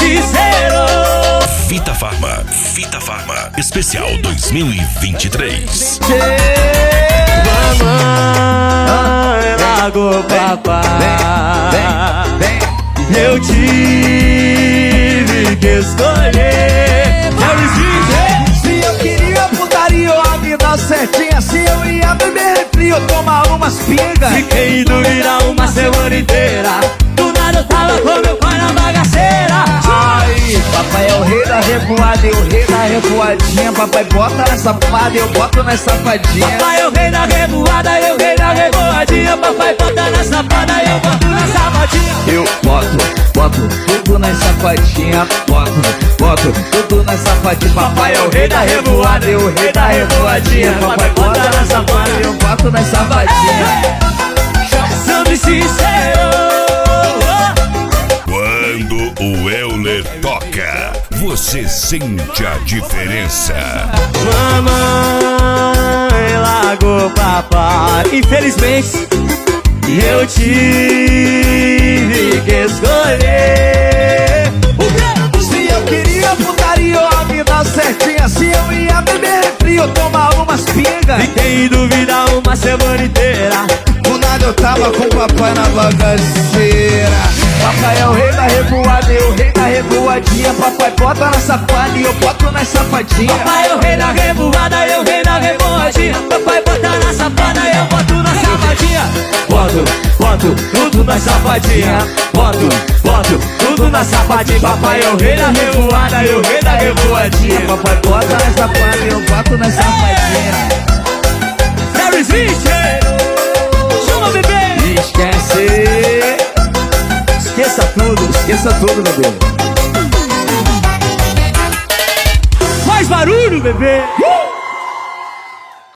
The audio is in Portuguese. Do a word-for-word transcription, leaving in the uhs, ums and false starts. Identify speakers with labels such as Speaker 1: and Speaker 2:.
Speaker 1: sincero.
Speaker 2: Fita Farma, Fita Farma, especial dois mil e vinte e três.
Speaker 1: Mamãe largou papai, eu tive que escolher.
Speaker 3: Se eu queria putaria ou a vida certinha, se eu ia beber refri ou tomar umas pingas,
Speaker 1: fiquei em dúvida uma semana inteira. Do nada eu tava com meu pai na bagaceira.
Speaker 3: Ai, papai é o rei da revoada e o rei da revoadinha. Papai bota na safada e eu boto na safadinha.
Speaker 1: Papai é o rei da revoada e o rei da revoadinha. Papai bota na safada e eu boto na safadinha.
Speaker 3: Eu boto, boto tudo na safadinha. Boto, boto tudo na safadinha. Papai é o rei da revoada e o rei da revoadinha. Papai bota na safada e eu boto na safadinha.
Speaker 1: Sendo sincero.
Speaker 2: Quando o Euler toca, você sente a diferença.
Speaker 1: Mamãe largou papai, infelizmente eu tive que escolher.
Speaker 3: Se eu queria putaria ou a vida certinha, se eu ia beber refri ou tomar umas pingas,
Speaker 1: fiquei em dúvida uma semana inteira.
Speaker 3: Do nada eu tava com o papai na bagaceira. Papai é o rei da revoada e o rei da revoadinha. Papai bota na safada e eu boto na safadinha.
Speaker 1: Papai é o rei da revoada e o rei da revoadinha. Papai bota na safada e eu boto na safadinha.
Speaker 3: Boto, boto tudo na safadinha. Boto, boto tudo na safadinha. Papai é o rei da revoada e o rei da revoadinha. Papai bota na safada e eu boto na safadinha.
Speaker 1: Harris Vincher, chama bebê.
Speaker 3: Esquece. Esqueça tudo, esqueça tudo, bebê.
Speaker 1: Faz barulho, bebê.